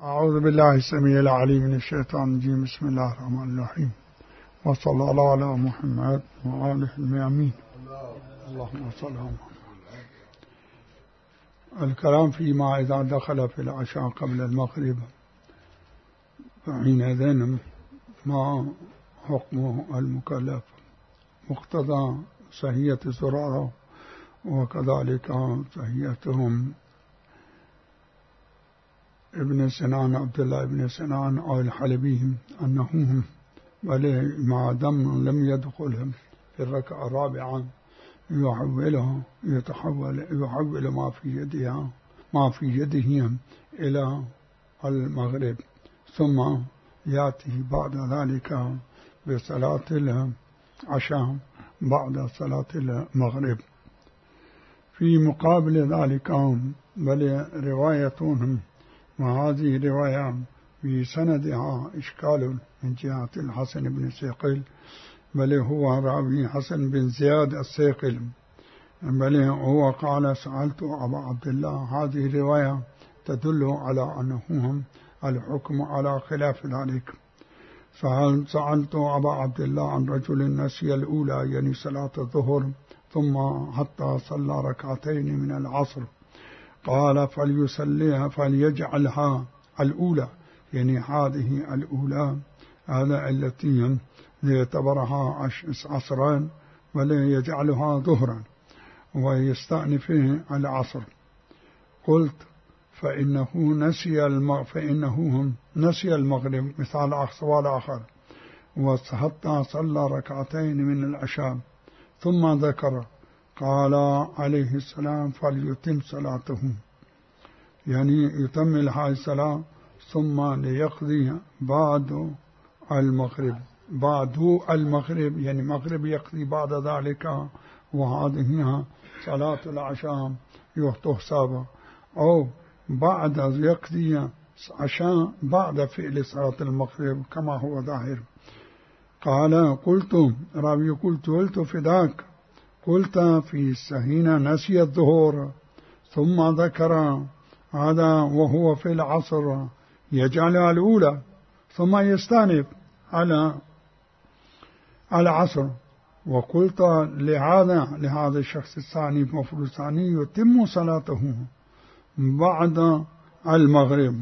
أعوذ بالله السميع العليم من الشيطان الرجيم. بسم الله الرحمن الرحيم، وصلى الله على محمد وآله الميامين. اللهم صل على محمد. الكلام فيما إذا دخل في العشاء قبل المغرب، فحينئذ ما حكم المكلف، مقتضى سهية زرارة وكذلك سهيتهم ابن سنان عبد الله ابن سنان أو الحلبي أنهم بل ما دم لم يدخلهم في الركعة الرابعة يحول ما في يدهم إلى المغرب، ثم يأتي بعد ذلك بصلاة العشاء بعد صلاة المغرب. في مقابل ذلك بل روايتهم، وهذه رواية في سندها إشكال من جهة الحسن بن سيقل، بل هو راوي حسن بن زياد السيقل، بل هو قال سألت أبا عبد الله. هذه الرواية تدل على أنهم الحكم على خلاف ذلك. سألت أبا عبد الله عن رجل نسي الأولى يعني صلاة الظهر ثم حتى صلى ركعتين من العصر، قال فليصليها فليجعلها الأولى، يعني هذه الأولى هذا التي يعتبرها عصرا ولا يجعلها ظهرا ويستأنف العصر. قلت فإنه نسي المغرب مثال سؤال آخر، وحتى صلى ركعتين من العشاء ثم ذكر، قال عليه السلام فليتم صلاته، يعني يتم هذه الصلاة ثم ليقضي بعد المغرب يعني المغرب يقضي بعد ذلك، وهذه صلاة العشاء تحسب، أو بعد يقضي عشاء بعد فعل صلاة المغرب كما هو ظاهر. قال قلت فداك، قلت في السهين نسي الظهور ثم ذكر هذا وهو في العصر يجعلها الأولى ثم يستأنف على العصر. وقلت لهذا الشخص الثاني المفروض الثاني يتم صلاته بعد المغرب،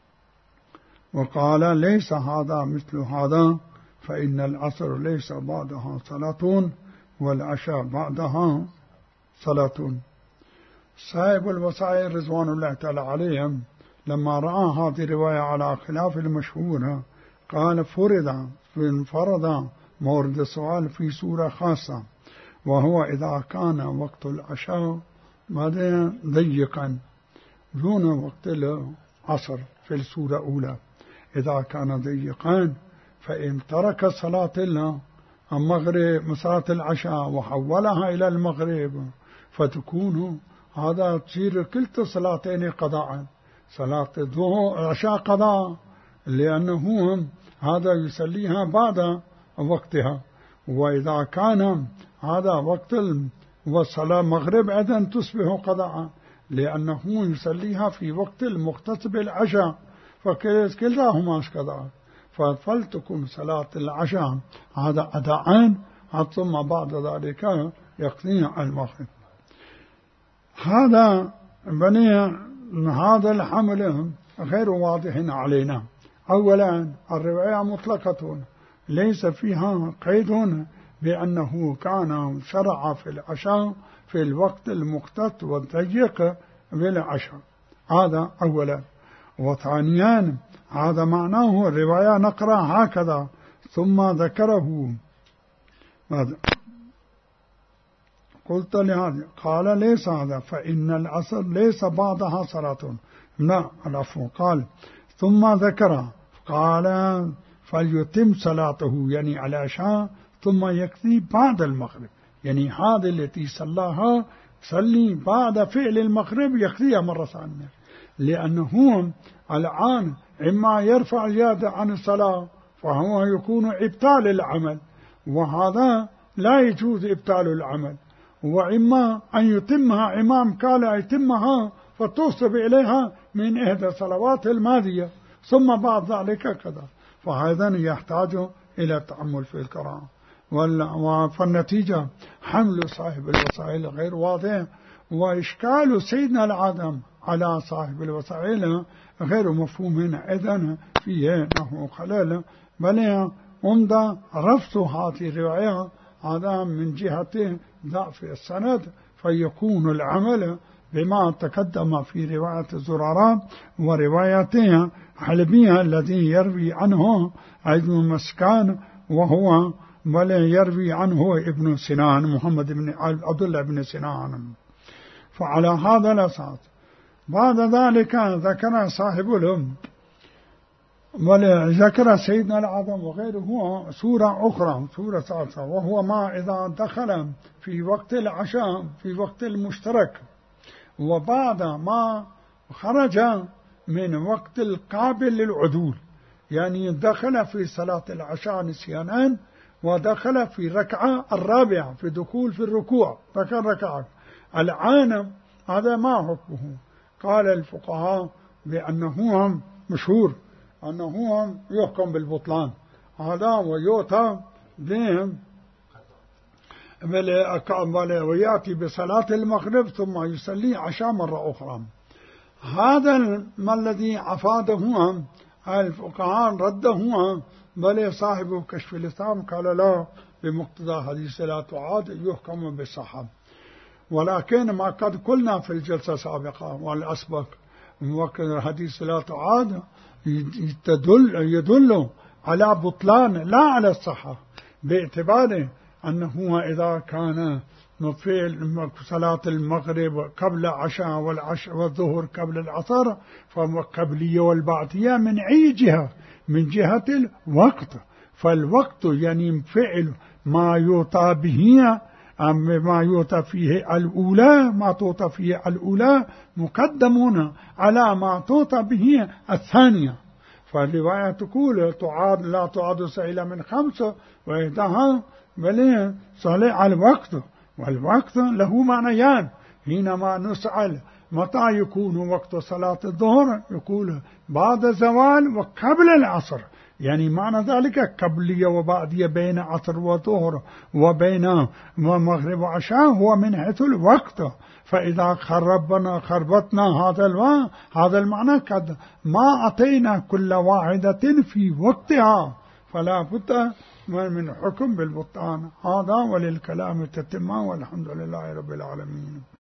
وقال ليس هذا مثل هذا، فإن العصر ليس بعدها صلاة والعشاء بعدها صلاة. صاحب الوسائل رضوان الله تعالى عليهم لما رأى هذه الرواية على خلاف المشهورة قال فرض مورد السؤال في سورة خاصة، وهو إذا كان وقت العشاء ضيقا دون وقت العصر في السورة الأولى، إذا كان ضيقا فإن ترك صلاة المغرب صلاة العشاء وحولها إلى المغرب فتكون هذا تصير كلتا صلاتين قضاء، صلاة العشاء قضاء لأنه هذا يصليها بعد وقتها، وإذا كان هذا وقت والصلاة المغرب أيضا تصبح قضاء لأنه يصليها في وقت المختص بالعشاء، فكلاهما قضاء، فلتكن صلاة العشاء هذا أداء ثم بعد ذلك يقضي المغرب. هذا الحمل غير واضح علينا. أولا الرواية مطلقة ليس فيها قيد بأنه كان شرع في العشاء في الوقت المختص والضيق بالعشاء، هذا أولا. وثانيا هذا معناه الرواية نقرأ هكذا ثم ذكره قلت لهذا قال ليس هذا، فإن العصر ليس بعدها صلاة، لا العفو، قال ثم ذكر قال فليتم صلاته يعني على العشاء ثم يكفي بعد المغرب، يعني هذه التي صلاها صلي بعد فعل المغرب يكفيها مرة ثانية، لأنه الآن إما يرفع اليد عن الصلاة فهو يكون إبطال العمل، وهذا لا يجوز إبطال العمل، وإما أن يتمها إمام قال يتمها فتوصب إليها من إحدى الصلوات الماضية، ثم بعد ذلك كذا. فهذا يحتاج إلى التأمل في القراءة. فالنتيجة حمل صاحب الوسائل غير واضح، وإشكال سيدنا العدم على صاحب الوسائل غير مفهوم، إذن فيه نحو خلل، بل عمد رفض هذه الرواية هذا من جهة ضعف السند، فيكون العمل بما تقدم في رواية زرارة ورواية حلبية الذي يروي عنه ابن مسكان، وهو بل يروي عنه ابن سنان محمد بن عبد الله بن سنان. فعلى هذا الأساس بعد ذلك ذكر صاحب الأم وذكر سيدنا العظم وغيره سورة أخرى، سورة ثالثة، وهو ما إذا دخل في وقت العشاء في وقت المشترك، وبعد ما خرج من وقت القابل للعدول، يعني دخل في صلاة العشاء نسيانا ودخل في ركعة الرابعة في دخول في الركوع ذكر ركعة الآن، هذا ما حكمه؟ قال الفقهاء بأنه مشهور أنه يحكم بالبطلان هذا، ويؤتى بهم ويأتي بصلاة المغرب ثم يصلي عشاء مرة أخرى. هذا ما الذي أفاده الفقهاء رده، بل صاحب كشف الإسلام قال لا، بمقتضى حديث لا تعاد يحكم بالصحة. ولكن ما قد قلنا في الجلسة السابقة والأسبق، وقت حديث لا تعاد يدل على بطلان لا على الصحة، باعتبار أنه إذا كان في صلاة المغرب قبل عشاء والظهر قبل العصر فهو قبلية والبعدية من أي جهة؟ من جهة الوقت. فالوقت يعني فعل ما يوطى به ما يوطى فيه الأولى، ما توطى فيه الأولى مقدمون على ما توطى به الثانية. فالرواية تقول تعاد لا تعاد سائلة من 5 وإحداها بل صالح الوقت، والوقت له معنيان. حينما نسأل متى يكون وقت صلاة الظهر يقول بعد الزوال وقبل العصر، يعني معنى ذلك قبلية وبعدية بين عصر وظهر وبين مغرب وعشاء هو من حيث الوقت. فإذا خربتنا هذا المعنى قد ما أتينا كل واحدة في وقتها، فلا بد من حكم بالبطلان. هذا وللكلام تتمة، والحمد لله رب العالمين.